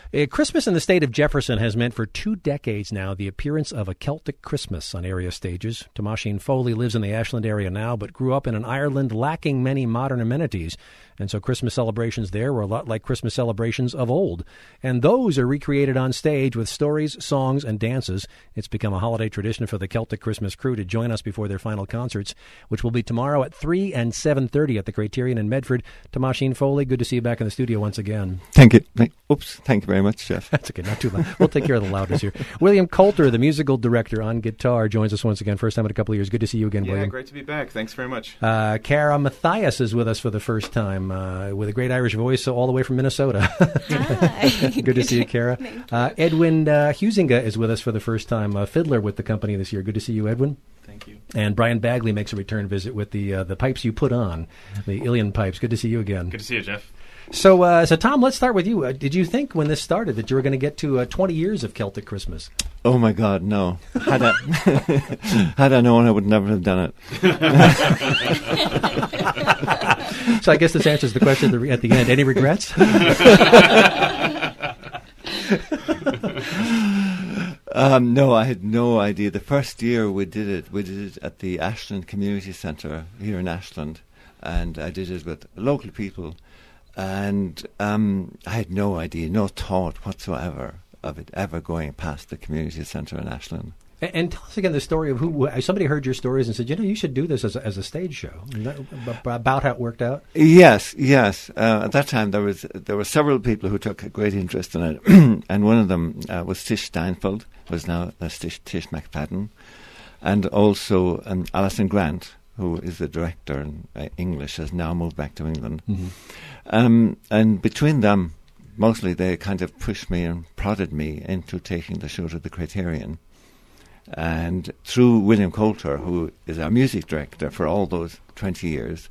Christmas in the state of Jefferson has meant for 2 decades now the appearance of a Celtic Christmas on area stages. Tomášín Foley lives in the Ashland area now, but grew up in an Ireland lacking many modern amenities. And so Christmas celebrations there were a lot like Christmas celebrations of old. And those are recreated on stage with stories, songs, and dances. It's become a holiday tradition for the Celtic Christmas crew to join us before their final concerts, which will be tomorrow at 3 and 7:30 at the Criterion in Medford. Tomášín Foley, good to see you back in the studio once again. Thank you. Thank you very much, Jeff. That's okay, not too loud. We'll take care of the loudness here. William Coulter, the musical director on guitar, joins us once again. First time in a couple of years. Good to see you again, William. Yeah, great to be back. Thanks very much. Cara Mathias is with us for the first time with a great Irish voice all the way from Minnesota. Hi. Good to see you, Cara. Edwin Huizinga is with us for the first time, fiddler with the company this year. Good to see you, Edwin. Thank you. And Brian Bagley makes a return visit with the pipes you put on, the Ilion pipes. Good to see you again. Good to see you, Jeff. So Tom, let's start with you. Did you think when this started that you were going to get to 20 years of Celtic Christmas? Oh, my God, no. Had I known, I would never have done it. So I guess this answers the question at the end. Any regrets? No, I had no idea. The first year we did it at the Ashland Community Centre here in Ashland, and I did it with local people. And I had no idea, no thought whatsoever of it ever going past the community centre in Ashland. And tell us again the story of who somebody heard your stories and said, you should do this as a stage show. Is that about how it worked out? Yes. At that time, there were several people who took a great interest in it, and one of them was Tish Steinfeld, was now Tish McFadden, and also Alison Grant, who is the director in English, has now moved back to England. Mm-hmm. And between them, mostly they kind of pushed me and prodded me into taking the show to the Criterion. And through William Coulter, who is our music director for all those 20 years,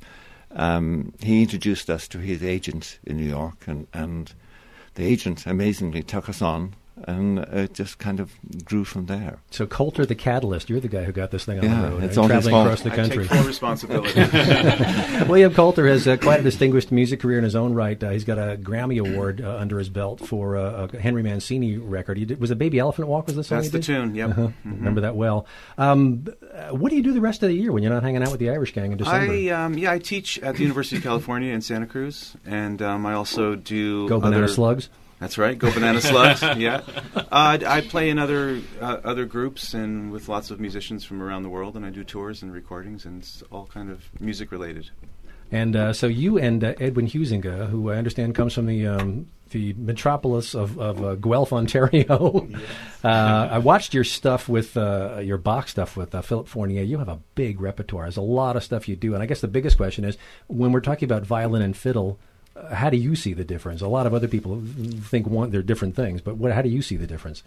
he introduced us to his agent in New York, and the agent amazingly took us on, and it just kind of grew from there. So Coulter, the catalyst, you're the guy who got this thing on the road. It's all his traveling fault. across the country. I take full responsibility. William Coulter has quite a distinguished music career in his own right. He's got a Grammy Award under his belt for a Henry Mancini record. Was it Baby Elephant Walk? Was the song That's the tune, yep. Mm-hmm. Remember that well. What do you do the rest of the year when you're not hanging out with the Irish gang in December? I teach at the University of California in Santa Cruz, and I also do Go Banana Slugs? That's right, Go Banana Slugs. Yeah, I play in other groups and with lots of musicians from around the world, and I do tours and recordings, and it's all kind of music related. And so you and Edwin Huizinga, who I understand comes from the metropolis of Guelph, Ontario. Yes. I watched your stuff with your Bach stuff with Philip Fournier. You have a big repertoire. There's a lot of stuff you do, and I guess the biggest question is when we're talking about violin and fiddle. How do you see the difference? A lot of other people think they're different things, but how do you see the difference?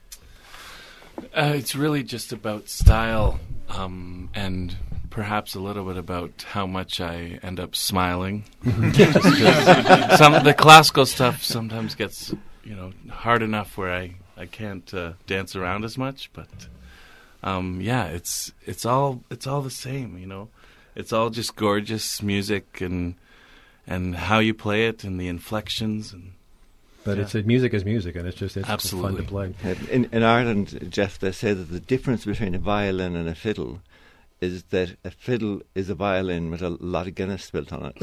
It's really just about style and perhaps a little bit about how much I end up smiling. Just 'cause some of the classical stuff sometimes gets hard enough where I can't dance around as much, but it's all the same. It's all just gorgeous music and how you play it and the inflections but it's music is music, and it's Absolutely. fun to play. In Ireland, Jeff, they say that the difference between a violin and a fiddle is that a fiddle is a violin with a lot of Guinness spilt on it.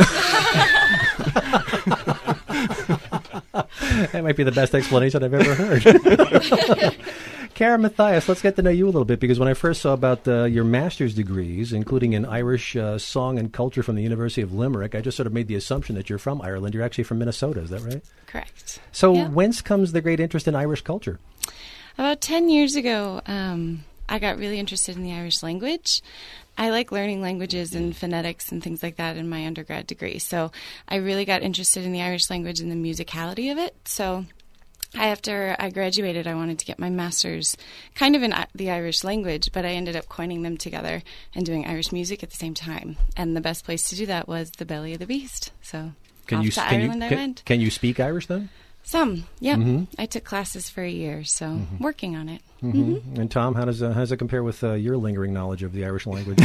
That might be the best explanation I've ever heard. Cara Mathias, let's get to know you a little bit, because when I first saw about your master's degrees, including in Irish song and culture from the University of Limerick, I just sort of made the assumption that you're from Ireland. You're actually from Minnesota, is that right? Correct. So whence comes the great interest in Irish culture? About 10 years ago, I got really interested in the Irish language. I like learning languages and phonetics and things like that in my undergrad degree. So I really got interested in the Irish language and the musicality of it. So after I graduated, I wanted to get my master's kind of in the Irish language, but I ended up coining them together and doing Irish music at the same time. And the best place to do that was the Belly of the Beast. So I went. Can you speak Irish then? Some, yeah. Mm-hmm. I took classes for a year, so working on it. Mm-hmm. Mm-hmm. And Tom, how does it compare with your lingering knowledge of the Irish language?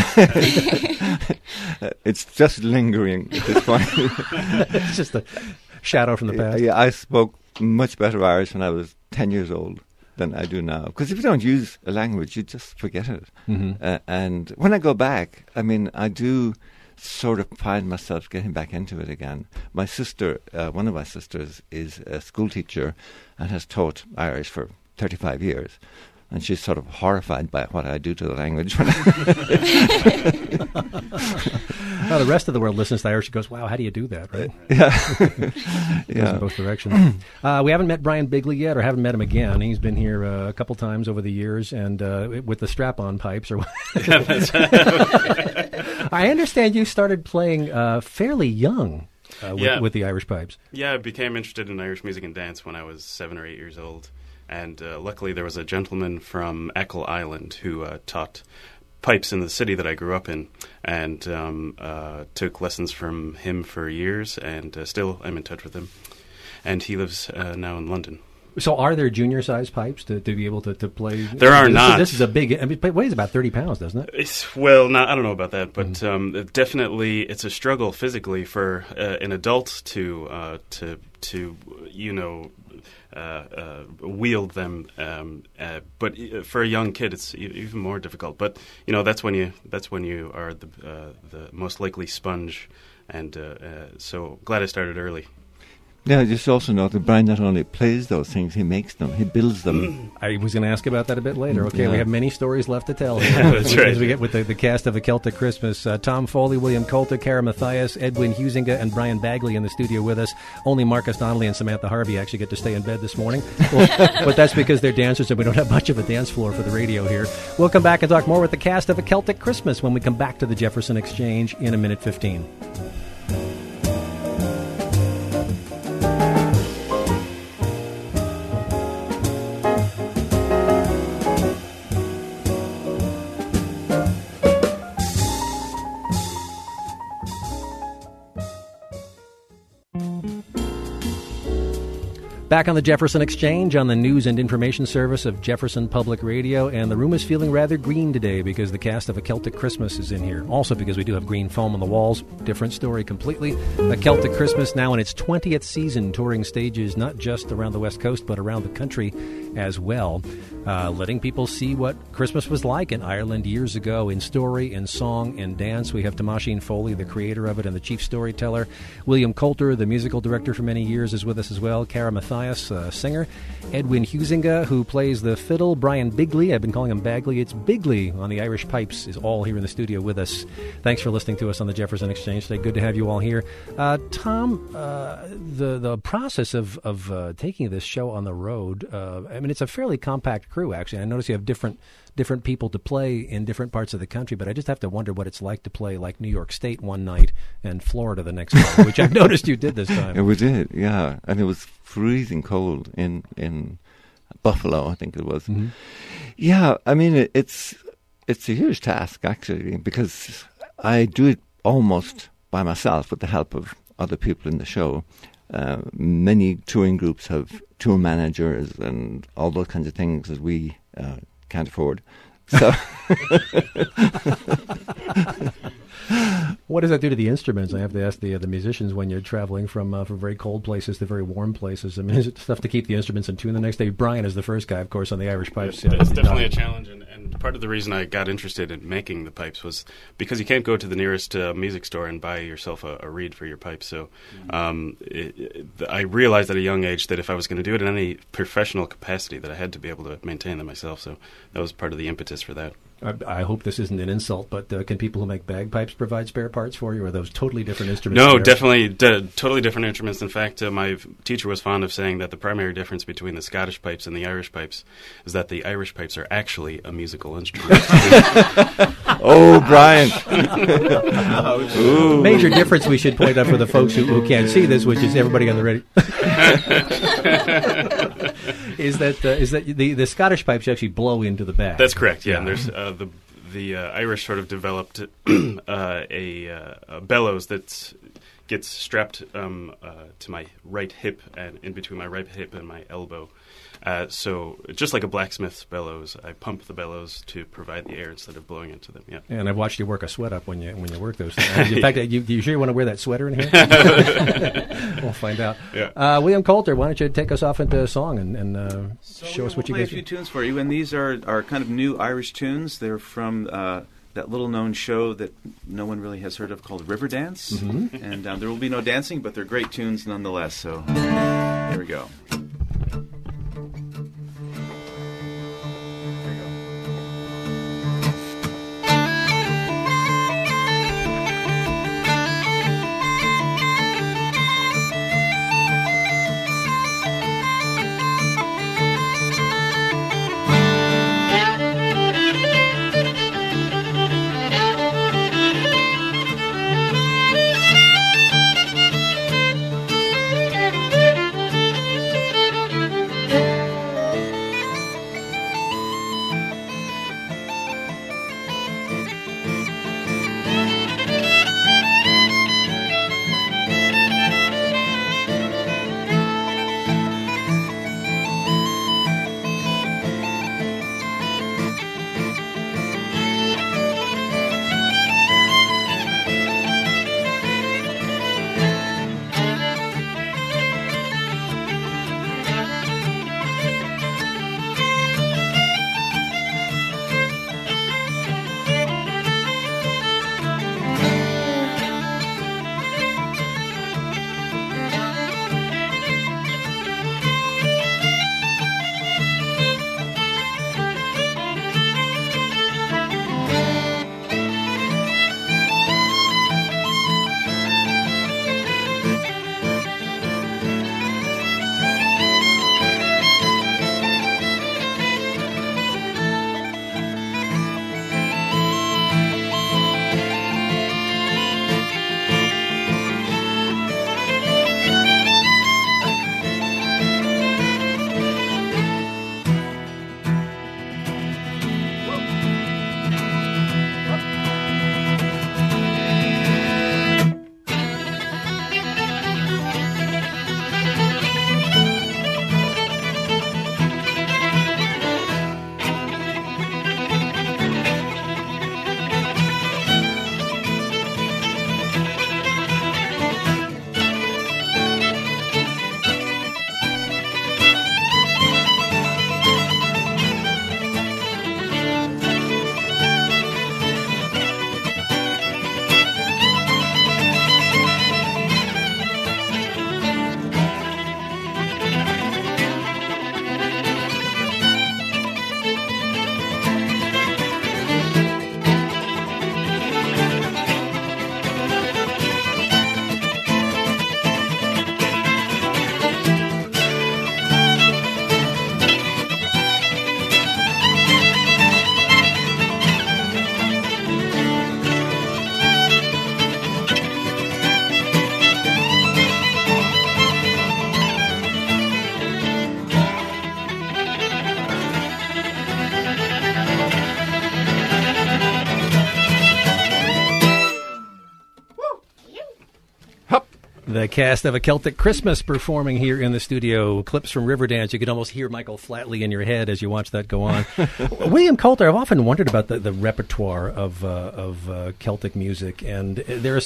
It's just lingering at this point. It's just a shadow from the past. Yeah, I spoke much better Irish when I was 10 years old than I do now. Because if you don't use a language, you just forget it. And when I go back, I mean, I do sort of find myself getting back into it again. My sister, one of my sisters, is a school teacher and has taught Irish for 35 years. And she's sort of horrified by what I do to the language. Well, the rest of the world listens to Irish and goes, wow, how do you do that, right? Yeah. In both directions. We haven't met Brian Bigley yet, or haven't met him again. He's been here a couple times over the years, and with the strap-on pipes. Or I understand you started playing fairly young with the Irish pipes. Yeah, I became interested in Irish music and dance when I was 7 or 8 years old. And luckily there was a gentleman from Eckle Island who taught pipes in the city that I grew up in, and took lessons from him for years, and still I'm in touch with him. And he lives now in London. So are there junior-sized pipes to be able to play? There are not. This is a big... I mean, it weighs about 30 pounds, doesn't it? Well, I don't know about that, but definitely it's a struggle physically for an adult to wield them, but for a young kid, it's even more difficult. But that's when you are the most likely sponge, and so glad I started early. Yeah, just also note that Brian not only plays those things, he makes them, he builds them. I was going to ask about that a bit later. Okay, we have many stories left to tell. That's right. As we get with the cast of A Celtic Christmas. Tom Foley, William Coulter, Cara Mathias, Edwin Huizinga, and Brian Bagley in the studio with us. Only Marcus Donnelly and Samantha Harvey actually get to stay in bed this morning. But that's because they're dancers and we don't have much of a dance floor for the radio here. We'll come back and talk more with the cast of A Celtic Christmas when we come back to the Jefferson Exchange in a minute 15. Back on the Jefferson Exchange on the news and information service of Jefferson Public Radio, and the room is feeling rather green today because the cast of A Celtic Christmas is in here. Also because we do have green foam on the walls. Different story completely. A Celtic Christmas now in its 20th season, touring stages not just around the West Coast but around the country as well. Letting people see what Christmas was like in Ireland years ago in story, in song, and dance. We have Tomášín Foley, the creator of it and the chief storyteller. William Coulter, the musical director for many years, is with us as well. Cara Mathias, singer. Edwin Huizinga, who plays the fiddle. Brian Bigley, I've been calling him Bagley. It's Bigley on the Irish pipes, is all here in the studio with us. Thanks for listening to us on the Jefferson Exchange today. Good to have you all here. Tom, the process of taking this show on the road, I mean, it's a fairly compact crew, actually. I notice you have different people to play in different parts of the country, but I just have to wonder what it's like to play like New York State one night and Florida the next night, which I've noticed you did this time. Yeah, we did, yeah. And it was freezing cold in Buffalo, I think it was. Mm-hmm. Yeah, I mean, it's a huge task, actually, because I do it almost by myself with the help of other people in the show. Many touring groups have tour managers and all those kinds of things that we can't afford. So, what does that do to the instruments? I have to ask the musicians when you're traveling from very cold places to very warm places. I mean, is it tough to keep the instruments in tune the next day? Brian is the first guy, of course, on the Irish pipes. It's definitely a challenge, and part of the reason I got interested in making the pipes was because you can't go to the nearest music store and buy yourself a reed for your pipes. So I realized at a young age that if I was going to do it in any professional capacity, that I had to be able to maintain them myself. So that was part of the impetus for that. I hope this isn't an insult, but can people who make bagpipes provide spare parts for you, or are those totally different instruments? No, definitely totally different instruments. In fact, my teacher was fond of saying that the primary difference between the Scottish pipes and the Irish pipes is that the Irish pipes are actually a musical instrument. Oh, Brian. Major difference we should point out for the folks who can't see this, which is everybody on the ready. is that the Scottish pipes actually blow into the bag. That's correct, yeah. And there's the Irish sort of developed a bellows that gets strapped to my right hip and in between my right hip and my elbow. So just like a blacksmith's bellows, I pump the bellows to provide the air instead of blowing into them. Yeah. And I've watched you work a sweat up when you work those things. In fact, you sure you want to wear that sweater in here? We'll find out. Yeah. William Coulter, why don't you take us off into a song and show us what you play get? a few tunes for you, and these are kind of new Irish tunes. They're from that little-known show that no one really has heard of called Riverdance. Mm-hmm. And there will be no dancing, but they're great tunes nonetheless. So here we go. The cast of A Celtic Christmas performing here in the studio. Clips from Riverdance. You could almost hear Michael Flatley in your head as you watch that go on. William Coulter, I've often wondered about the repertoire of Celtic music. And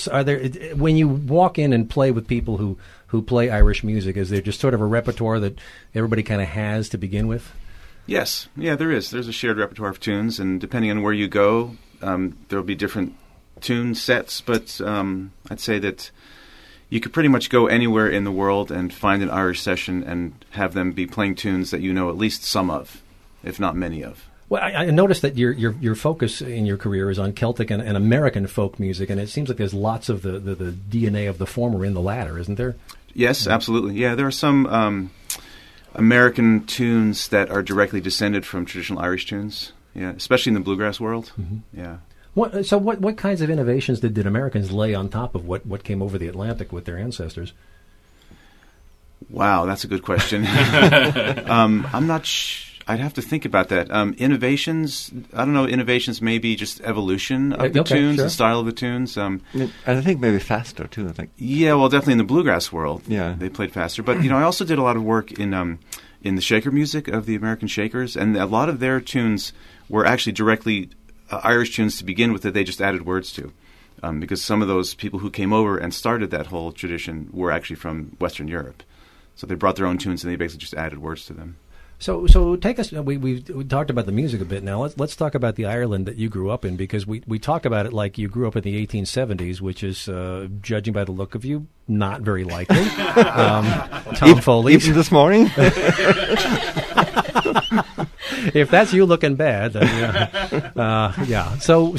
when you walk in and play with people who play Irish music, is there just sort of a repertoire that everybody kind of has to begin with? Yes. Yeah, there is. There's a shared repertoire of tunes, and depending on where you go, there will be different tune sets. But I'd say that you could pretty much go anywhere in the world and find an Irish session and have them be playing tunes that you know at least some of, if not many of. Well, I noticed that your focus in your career is on Celtic and American folk music, and it seems like there's lots of the DNA of the former in the latter, isn't there? Yes, absolutely. Yeah, there are some American tunes that are directly descended from traditional Irish tunes, yeah, especially in the bluegrass world. Mm-hmm. Yeah. What kinds of innovations did Americans lay on top of what came over the Atlantic with their ancestors? Wow, that's a good question. I'm I'd have to think about that. Innovations, I don't know, innovations maybe just evolution of the tunes, sure. the style of the tunes. And I think maybe faster, too. I think. Yeah, well, definitely in the bluegrass world, Yeah. they played faster. But, I also did a lot of work in the shaker music of the American Shakers, and a lot of their tunes were actually directly Irish tunes to begin with that they just added words to. Because some of those people who came over and started that whole tradition were actually from Western Europe. So they brought their own tunes and they basically just added words to them. So take us. We talked about the music a bit. Now let's talk about the Ireland that you grew up in, because we talk about it like you grew up in the 1870s, which is, judging by the look of you, not very likely. Tom Foley, even this morning. If that's you looking bad, then yeah. So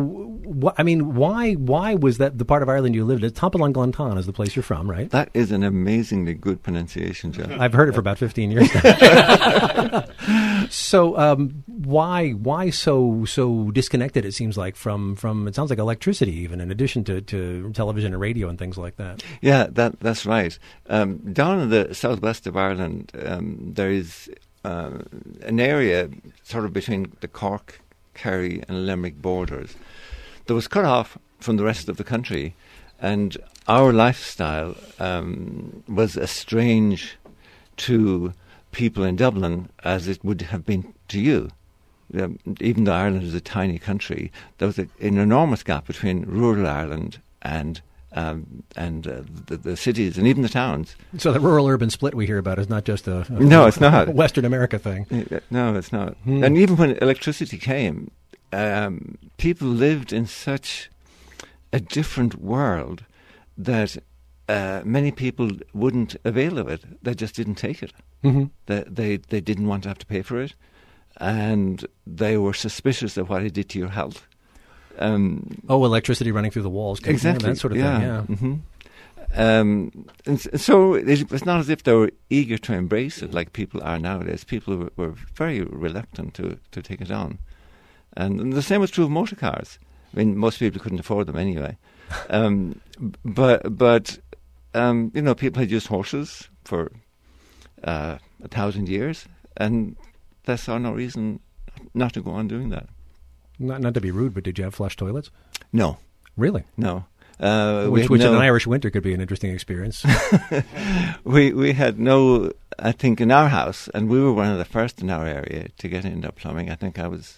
why was that the part of Ireland you lived in? Tomplin Glanton is the place you're from, right? That is an amazingly good pronunciation, John. I've heard it for about 15 years now. So why so disconnected, it seems like, from it sounds like electricity, even in addition to television and radio and things like that? Yeah, that's right. Down in the southwest of Ireland, there is an area sort of between the Cork, Kerry and Limerick borders that was cut off from the rest of the country, and our lifestyle was as strange to people in Dublin as it would have been to you. Even though Ireland is a tiny country, there was an enormous gap between rural Ireland and the cities and even the towns. So the rural-urban split we hear about is not just a no, it's not Western America thing. No, it's not. And even when electricity came, people lived in such a different world that many people wouldn't avail of it. They just didn't take it. Mm-hmm. They didn't want to have to pay for it, and they were suspicious of what it did to your health. Electricity running through the walls. Exactly. That sort of thing, yeah. Mm-hmm. And so it was not as if they were eager to embrace it like people are nowadays. People were very reluctant to take it on. And the same was true of motor cars. I mean, most people couldn't afford them anyway. But people had used horses for 1,000 years, and they saw no reason not to go on doing that. Not to be rude, but did you have flush toilets? No. Really? No. Which in an Irish winter could be an interesting experience. We had no, I think, in our house, and we were one of the first in our area to get into plumbing. I think I was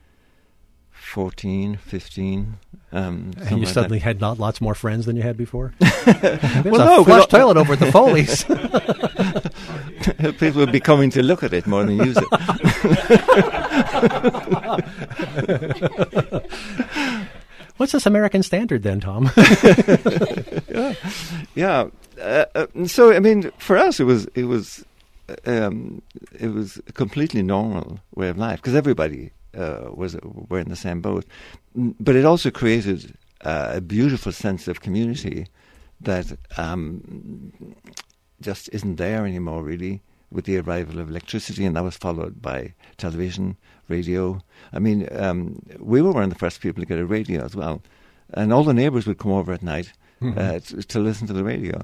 14, 15. And you suddenly had lots more friends than you had before? There's a flush toilet over at the Foley's. People would be coming to look at it more than use it. What's this American standard then, Tom? Yeah. So I mean, for us, it was a completely normal way of life because everybody were in the same boat. But it also created a beautiful sense of community that just isn't there anymore, really, with the arrival of electricity, and that was followed by television, radio. I mean, we were one of the first people to get a radio as well, and all the neighbours would come over at night to listen to the radio.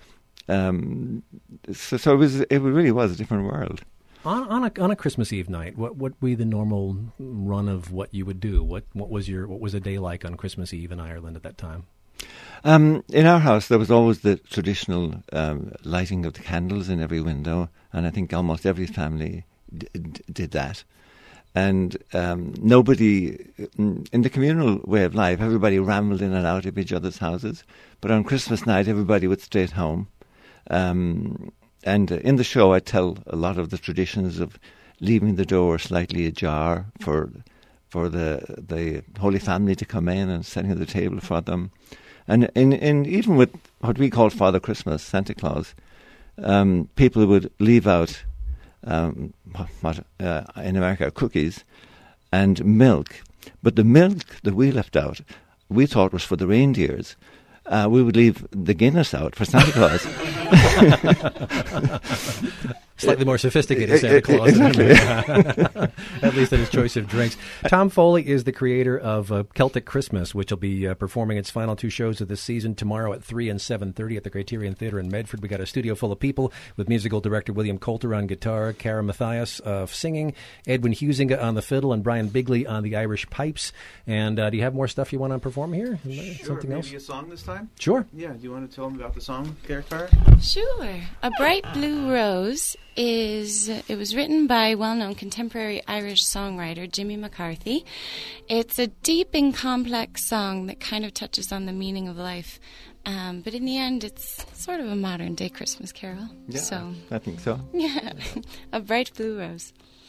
So it really was a different world. On a Christmas Eve night, what would be the normal run of what you would do? What was a day like on Christmas Eve in Ireland at that time? In our house, there was always the traditional lighting of the candles in every window, and I think almost every family did that. And nobody, in the communal way of life, everybody rambled in and out of each other's houses. But on Christmas night, everybody would stay at home. And in the show, I tell a lot of the traditions of leaving the door slightly ajar for the Holy Family to come in and setting the table for them. And in even with what we call Father Christmas, Santa Claus, people would leave out what in America are cookies and milk. But the milk that we left out, we thought was for the reindeers. We would leave the Guinness out for Santa Claus. Slightly more sophisticated Santa Claus. Exactly. At least in his choice of drinks. Tom Foley is the creator of Celtic Christmas, which will be performing its final 2 shows of this season tomorrow at 3 and 7:30 at the Criterion Theatre in Medford. We got a studio full of people with musical director William Coulter on guitar, Cara Mathias singing, Edwin Huizinga on the fiddle, and Brian Bigley on the Irish pipes. And do you have more stuff you want to perform here? Sure, Something else? maybe a song this time? Sure. Yeah, do you want to tell them about the song, Cara? Sure. A Bright Blue Rose it was written by well-known contemporary Irish songwriter Jimmy McCarthy. It's a deep and complex song that kind of touches on the meaning of life. But in the end, it's sort of a modern-day Christmas carol. Yeah, So, I think so. yeah, A Bright Blue Rose.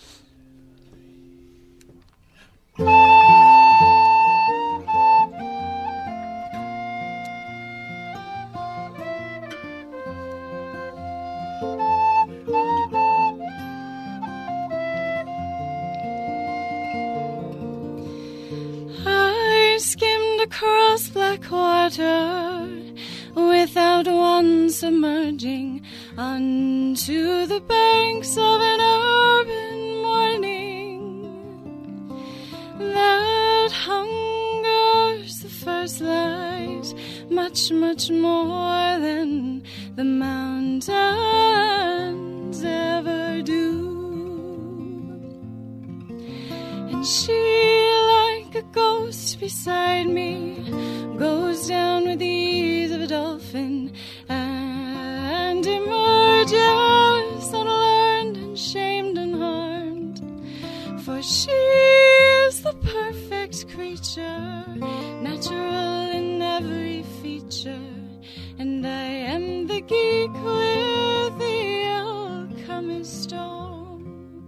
I skimmed across black water without one submerging onto the banks of an urban morning that hungers the first light much, much more than the mountains ever do. And she, like a ghost beside me, goes down with the ease of a dolphin and emerges unlearned and shamed and harmed. For she is the perfect creature, natural in every feature, and I am the geek with the alchemist stone.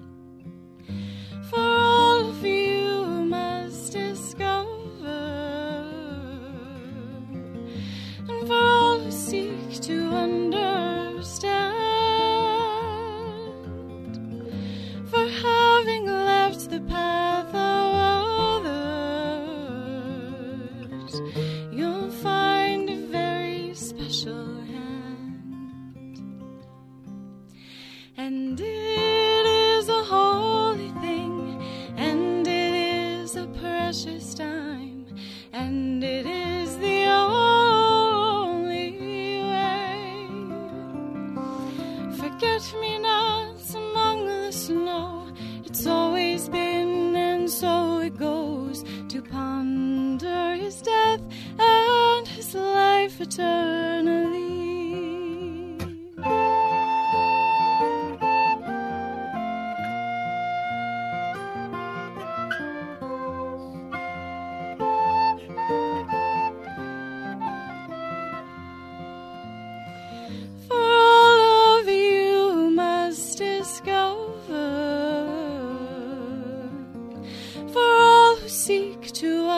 For all of you must discover, and for all who seek to understand, for having left the path of others, you'll find a very special hand. And it is a holy thing, and it is a precious time, and it is the only way. Forget-me-nots among the snow, it's always been, and so it goes, to ponder his death and his life eternally. For all of you must discover, for all who seek to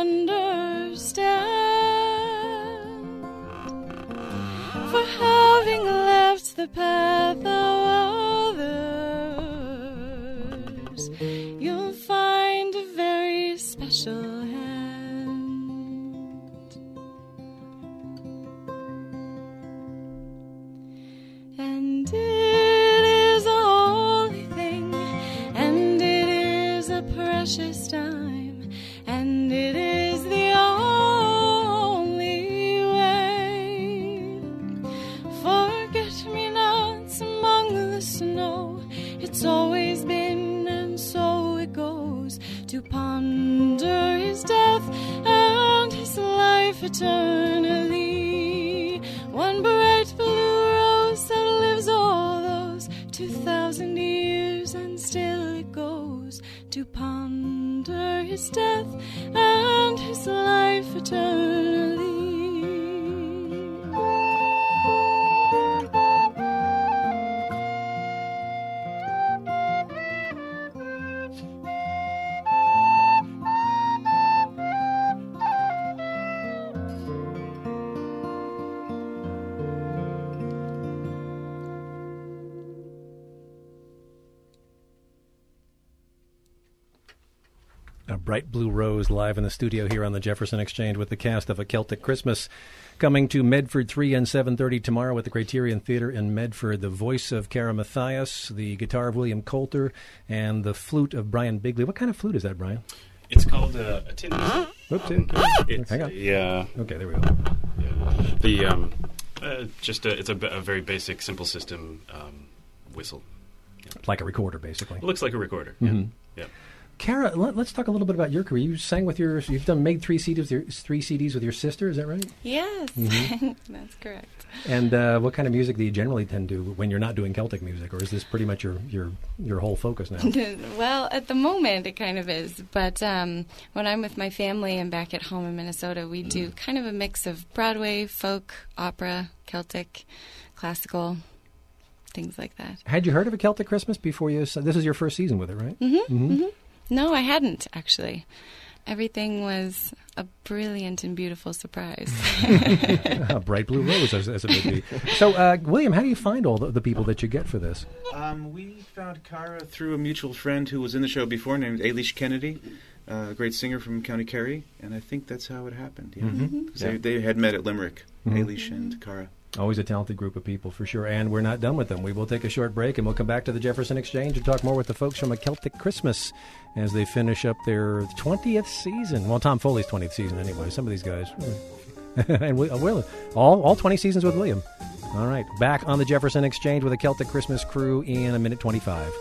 understand, for having left the path of others, you'll find a very special hand. And it is a holy thing, and it is a precious time, and it is the only way. Forget-me-nots among the snow, it's always been, and so it goes, to ponder his death and his life eternally. One bright blue rose outlives all those 2,000 years, and still it goes, to ponder his death and his life eternally. A Bright Blue Rose live in the studio here on the Jefferson Exchange with the cast of A Celtic Christmas, coming to Medford 3 and 7:30 tomorrow at the Criterion Theatre in Medford. The voice of Cara Mathias, the guitar of William Coulter, and the flute of Brian Bigley. What kind of flute is that, Brian? It's called a tin whistle. Oops, It's hang on. Okay, there we go. It's a very basic, simple system whistle. Like a recorder, basically. It looks like a recorder. Mm-hmm. Yeah. Cara, let's talk a little bit about your career. You sang with made three CDs with your sister, is that right? Yes, that's correct. And what kind of music do you generally tend to when you're not doing Celtic music, or is this pretty much your whole focus now? Well, at the moment it kind of is, but when I'm with my family and back at home in Minnesota, we do kind of a mix of Broadway, folk, opera, Celtic, classical, things like that. Had you heard of A Celtic Christmas before this is your first season with it, right? No, I hadn't, actually. Everything was a brilliant and beautiful surprise. A Bright Blue Rose, as it would be. So, William, how do you find all the people that you get for this? We found Cara through a mutual friend who was in the show before named Ailish Kennedy, a great singer from County Kerry, and I think that's how it happened. Yeah. They had met at Limerick, Ailish and Cara. Always a talented group of people, for sure. And we're not done with them. We will take a short break, and we'll come back to the Jefferson Exchange and talk more with the folks from A Celtic Christmas as they finish up their 20th season. Well, Tom Foley's 20th season anyway. Some of these guys. And all 20 seasons with William. All right. Back on the Jefferson Exchange with A Celtic Christmas crew in a minute 25.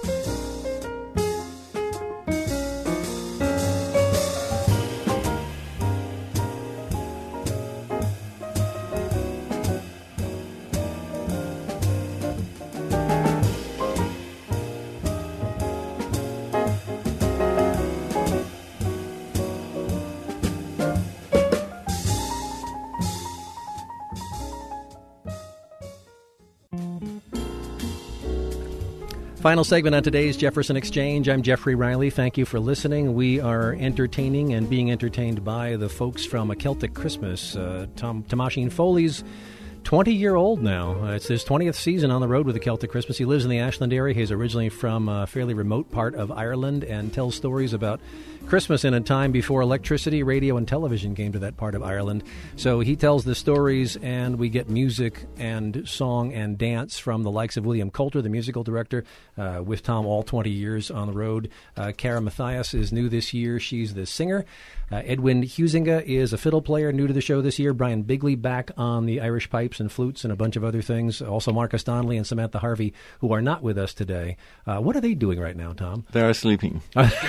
Final segment on today's Jefferson Exchange. I'm Jeffrey Riley. Thank you for listening. We are entertaining and being entertained by the folks from A Celtic Christmas. Tomášín Foley's 20-year-old now. It's his 20th season on the road with A Celtic Christmas. He lives in the Ashland area. He's originally from a fairly remote part of Ireland and tells stories about Christmas in a time before electricity, radio, and television came to that part of Ireland. So he tells the stories, and we get music and song and dance from the likes of William Coulter, the musical director, with Tom all 20 years on the road. Cara Mathias is new this year. She's the singer. Edwin Huizinga is a fiddle player, new to the show this year. Brian Bigley back on the Irish pipes and flutes and a bunch of other things. Also Marcus Donnelly and Samantha Harvey, who are not with us today. What are they doing right now, Tom? They're sleeping.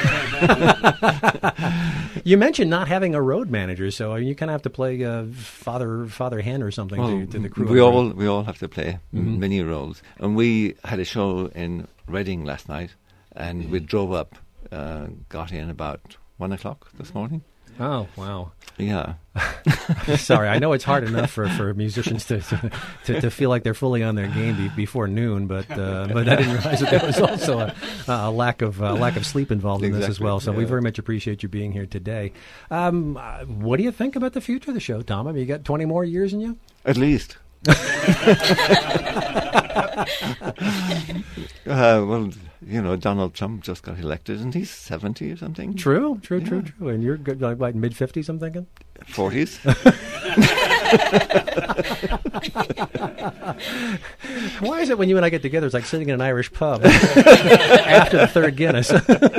You mentioned not having a road manager, so you kind of have to play father hen or something to the crew. We all have to play many roles. And we had a show in Reading last night, and we drove up, got in about 1 o'clock this morning. Oh, wow. Yeah. Sorry, I know it's hard enough for musicians to feel like they're fully on their game before noon, but I didn't realize that there was also a lack of sleep involved in this as well. So we very much appreciate you being here today. What do you think about the future of the show, Tom? I mean, you got 20 more years in you? At least. Well, Donald Trump just got elected, and he's 70 or something. True. And you're like mid-50s, I'm thinking? 40s. Why is it when you and I get together, it's like sitting in an Irish pub after the third Guinness?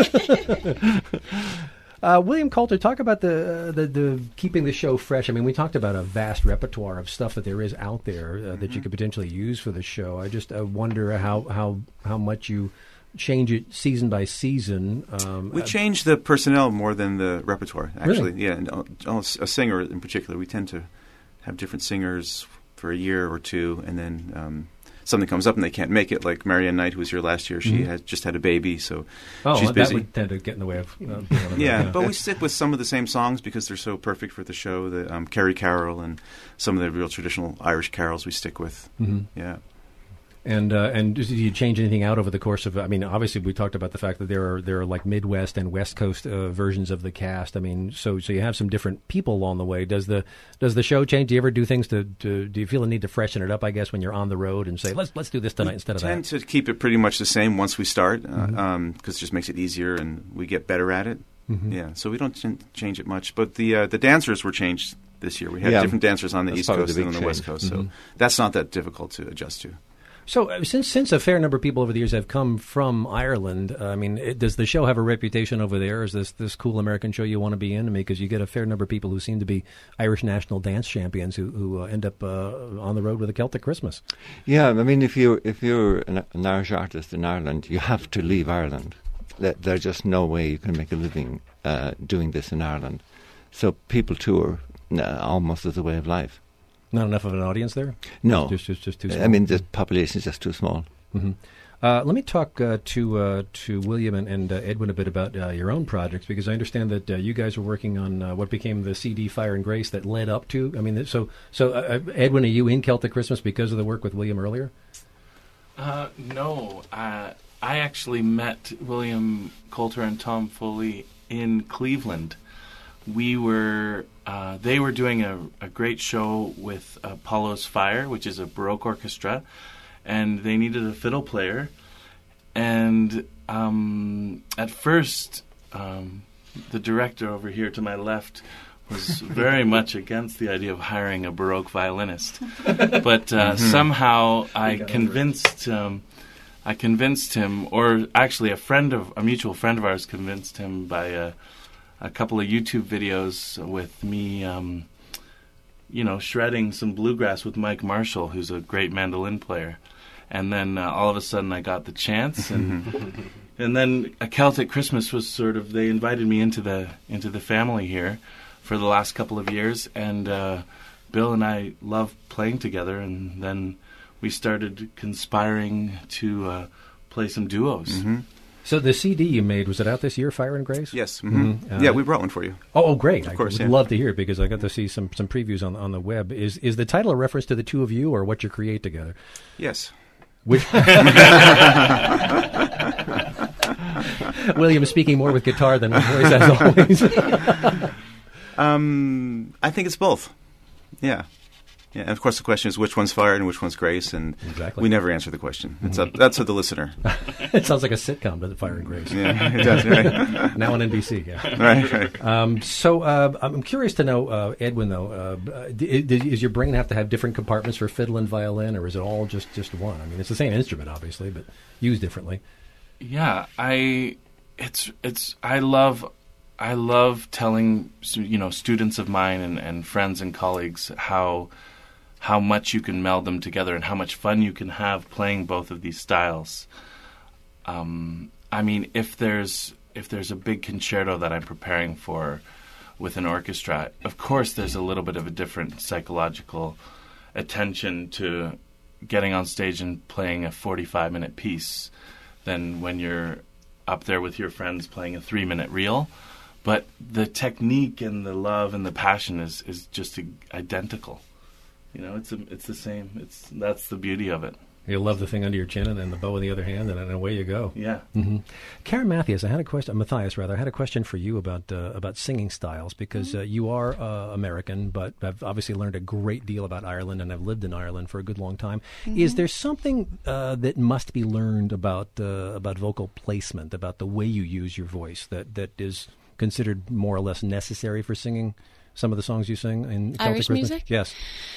William Coulter, talk about the keeping the show fresh. I mean, we talked about a vast repertoire of stuff that there is out there that you could potentially use for the show. I just wonder how much you change it season by season. We change the personnel more than the repertoire, actually. Really? Yeah, and a singer in particular. We tend to have different singers for a year or two, and then something comes up and they can't make it, like Marianne Knight, who was here last year. She has just had a baby, so she's busy. That would tend to get in the way of but we stick with some of the same songs because they're so perfect for the show. The Kerry Carol and some of the real traditional Irish carols we stick with. Yeah. And do you change anything out over the course of? I mean, obviously we talked about the fact that there are like Midwest and West Coast versions of the cast. I mean, so you have some different people along the way. Does the show change? Do you ever do things do you feel a need to freshen it up? I guess when you're on the road and say let's do this tonight instead of that. We tend to keep it pretty much the same once we start because it just makes it easier and we get better at it. Yeah, so we don't change it much. But the dancers were changed this year. We had different dancers on the That's East probably Coast the and on big the West change. Coast, so that's not that difficult to adjust to. So since a fair number of people over the years have come from Ireland, I mean, does the show have a reputation over there? Is this cool American show you want to be in? I mean, because you get a fair number of people who seem to be Irish national dance champions who end up on the road with a Celtic Christmas. Yeah, I mean, if you're an Irish artist in Ireland, you have to leave Ireland. There's just no way you can make a living doing this in Ireland. So people tour almost as a way of life. Not enough of an audience there? No, Just too small. I mean, the population is just too small. Mm-hmm. Let me talk to William and Edwin a bit about your own projects, because I understand that you guys were working on what became the CD Fire and Grace that led up to. I mean, so Edwin, are you in Celtic Christmas because of the work with William earlier? No, I actually met William Coulter and Tom Foley in Cleveland. They were doing a great show with Apollo's Fire, which is a Baroque orchestra, and they needed a fiddle player. And at first, the director over here to my left was very much against the idea of hiring a Baroque violinist. But somehow I convinced him, or actually a mutual friend of ours convinced him by a couple of YouTube videos with me, shredding some bluegrass with Mike Marshall, who's a great mandolin player. And then all of a sudden I got the chance, and then A Celtic Christmas was they invited me into the family here for the last couple of years, and Bill and I love playing together, and then we started conspiring to play some duos. Mm-hmm. So the CD you made, was it out this year, Fire and Grace? Yes. Mm-hmm. Yeah, we brought one for you. Oh, great. Of course, I would love to hear it, because I got to see some previews on the web. Is the title a reference to the two of you, or what you create together? Yes. Which William speaking more with guitar than with voice, as always. I think it's both. Yeah. Yeah, and of course the question is which one's Fire and which one's Grace, and Exactly. we never answer the question. That's up to the listener. It sounds like a sitcom, doesn't it, Fire and Grace? Yeah, it does, right? Now on NBC, yeah. Right. So I'm curious to know, Edwin, though, does your brain have to have different compartments for fiddle and violin, or is it all just one? I mean, it's the same instrument, obviously, but used differently. Yeah, I love telling students of mine and friends and colleagues how much you can meld them together and how much fun you can have playing both of these styles. I mean, if there's a big concerto that I'm preparing for with an orchestra, of course there's a little bit of a different psychological attention to getting on stage and playing a 45-minute piece than when you're up there with your friends playing a 3-minute reel. But the technique and the love and the passion is just identical. It's the same. That's the beauty of it. You love the thing under your chin and then the bow in the other hand, and then away you go. Yeah. Mm-hmm. Karen Matthias, I had a question for you about singing styles, because you are American, but have obviously learned a great deal about Ireland and have lived in Ireland for a good long time. Mm-hmm. Is there something that must be learned about vocal placement, about the way you use your voice, that is considered more or less necessary for singing some of the songs you sing in Celtic Irish Christmas? music? Yes.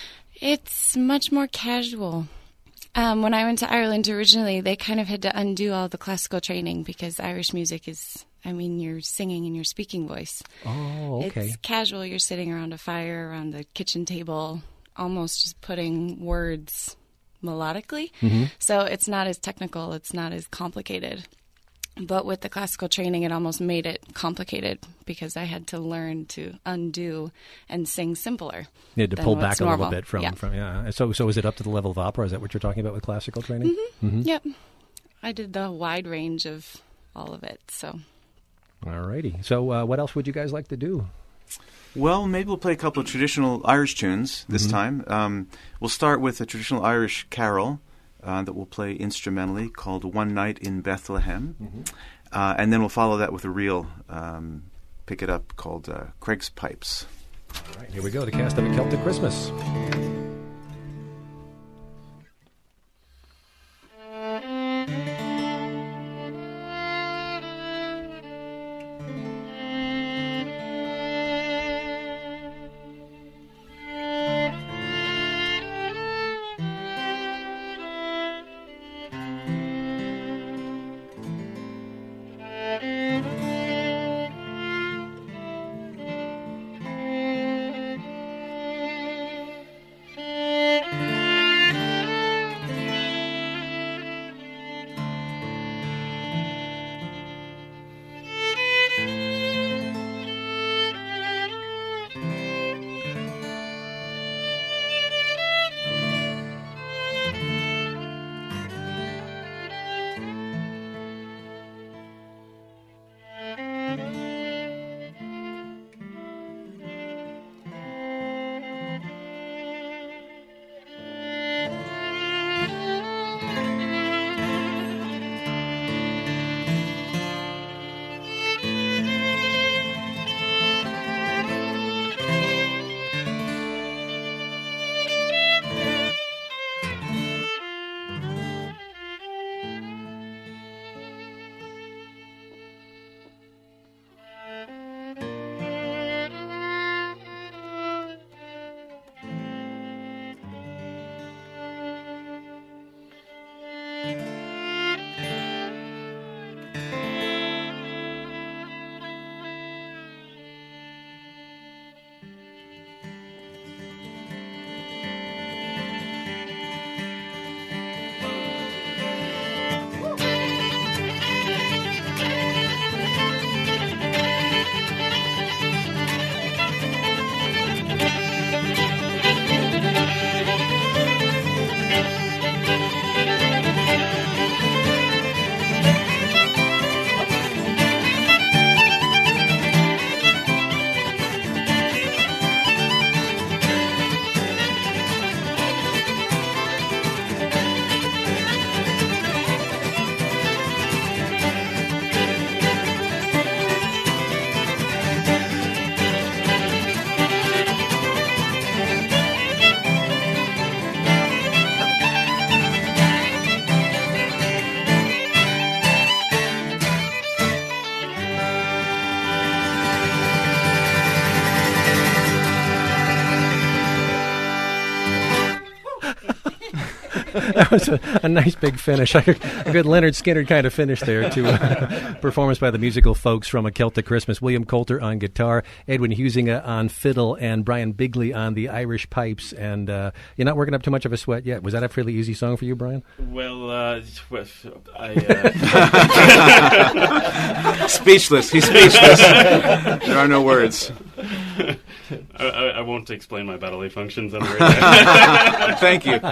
It's much more casual. When I went to Ireland originally, they kind of had to undo all the classical training, because Irish music is, you're singing in your speaking voice. Oh, okay. It's casual. You're sitting around a fire, around the kitchen table, almost just putting words melodically. Mm-hmm. So it's not as technical. It's not as complicated. But with the classical training, it almost made it complicated, because I had to learn to undo and sing simpler. You had to pull back a normal. little bit from. So is it up to the level of opera? Is that what you're talking about with classical training? Mm-hmm. Mm-hmm. Yep. I did the wide range of all of it. So. All righty. So what else would you guys like to do? Well, maybe we'll play a couple of traditional Irish tunes this time. We'll start with a traditional Irish carol that we'll play instrumentally, called One Night in Bethlehem. Mm-hmm. And then we'll follow that with a reel, pick it up, called Craig's Pipes. All right, here we go, the cast of A Celtic Christmas. That was a nice big finish. A good Leonard Skinner kind of finish there to performance by the musical folks from A Celtic Christmas. William Coulter on guitar, Edwin Huizinga on fiddle, and Brian Bigley on the Irish pipes. And you're not working up too much of a sweat yet. Was that a fairly easy song for you, Brian? Well, Speechless. He's speechless. There are no words. I won't explain my bodily functions on the radio. Thank you.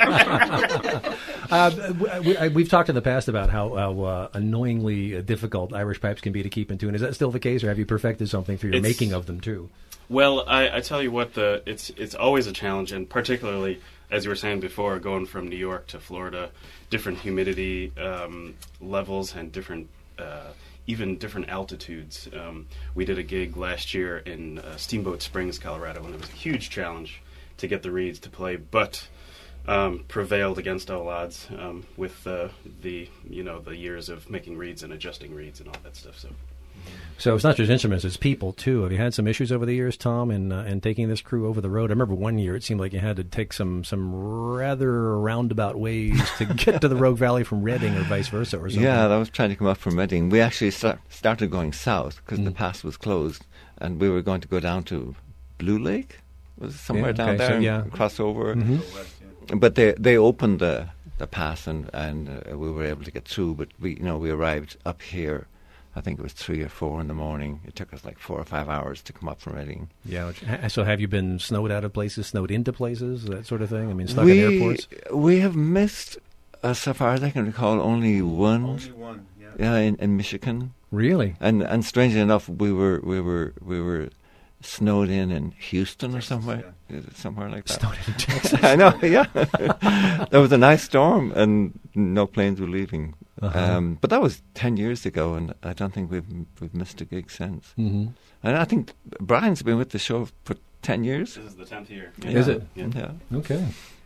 We've talked in the past about how annoyingly difficult Irish pipes can be to keep in tune. Is that still the case, or have you perfected something through your making of them too? Well, I tell you what, it's always a challenge, and particularly, as you were saying before, going from New York to Florida, different humidity levels and different even different altitudes. We did a gig last year in Steamboat Springs, Colorado, and it was a huge challenge to get the reeds to play, but prevailed against all odds with the years of making reeds and adjusting reeds and all that stuff. So it's not just instruments, it's people, too. Have you had some issues over the years, Tom, in taking this crew over the road? I remember one year it seemed like you had to take some rather roundabout ways to get to the Rogue Valley from Reading or vice versa or something. Yeah, I was trying to come up from Reading. We actually started going south because the pass was closed, and we were going to go down to Blue Lake. Was it somewhere down there and cross over? Mm-hmm. But they opened the pass, and we were able to get through, but we arrived up here. I think it was 3 or 4 in the morning. It took us like 4 or 5 hours to come up from Reading. Yeah. So have you been snowed out of places, snowed into places, that sort of thing? I mean, stuck in airports? We have missed, so far as I can recall, only one. Only one, yeah. Yeah, in Michigan. Really? And strangely enough, we were snowed in Houston or somewhere. Yeah. Somewhere like that. Snowed in Texas. I know, yeah. There was a nice storm and no planes were leaving. Uh-huh. But that was 10 years ago, and I don't think we've missed a gig since. Mm-hmm. And I think Brian's been with the show for 10 years. This is the 10th year. Yeah. Is it? Yeah. Okay.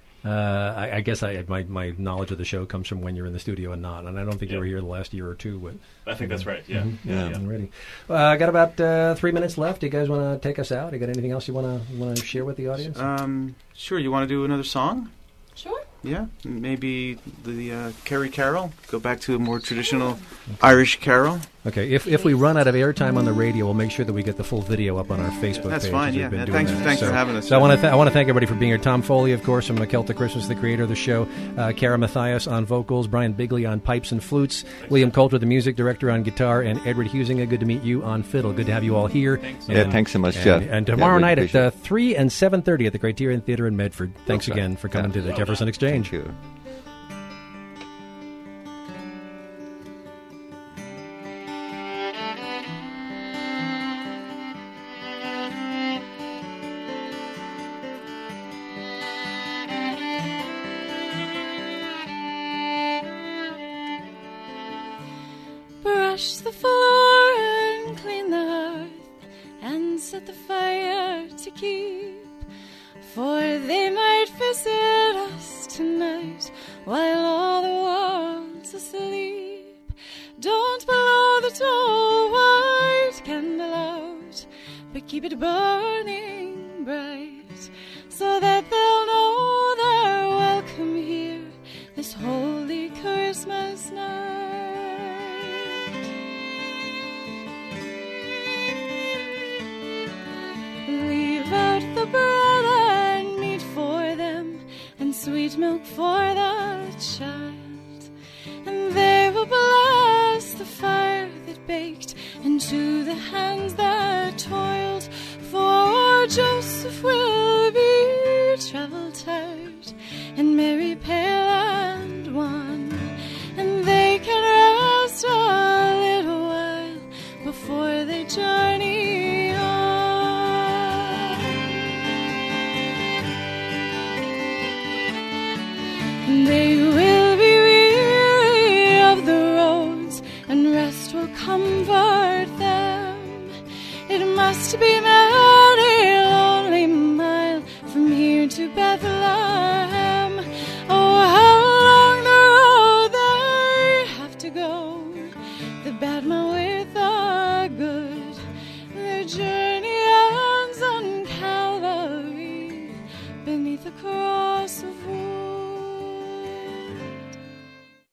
I guess my knowledge of the show comes from when you're in the studio and not, and I don't think you were here the last year or two. But I think that's right. Yeah. Mm-hmm. Yeah. Ready. I got about 3 minutes left. Do you guys want to take us out? You got anything else you want to share with the audience? Sure. You want to do another song? Sure. Yeah, maybe the Kerry Carol. Go back to a more traditional Irish carol. Okay, if we run out of airtime on the radio, we'll make sure that we get the full video up on our Facebook page. That's fine, yeah. Thanks for having us. So I want to thank everybody for being here. Tom Foley, of course, from A Celtic Christmas, the creator of the show. Cara Mathias on vocals, Brian Bigley on pipes and flutes, William Coulter, the music director, on guitar, and Edward Huizinga, good to meet you, on fiddle. Good to have you all here. Thanks. Thanks so much, Jeff. And tomorrow night at 3 and 7:30 at the Criterion Theatre in Medford. Thanks again for coming to the Jefferson Exchange. Thank you. Brush the floor and clean the hearth and set the fire to keep, for they might visit us tonight while all the world's asleep. Don't blow the tall white candle out, but keep it burning bright, so that they'll know they're welcome here this holy Christmas night. Leave out the bread and meat for them, and sweet milk for the child, and they will bless the fire that baked into the hands that toiled, for Joseph will be travel-tired and Mary pale and wan, and they can rest a little while before they journey on. They will be weary of the roads, and rest will comfort them. It must be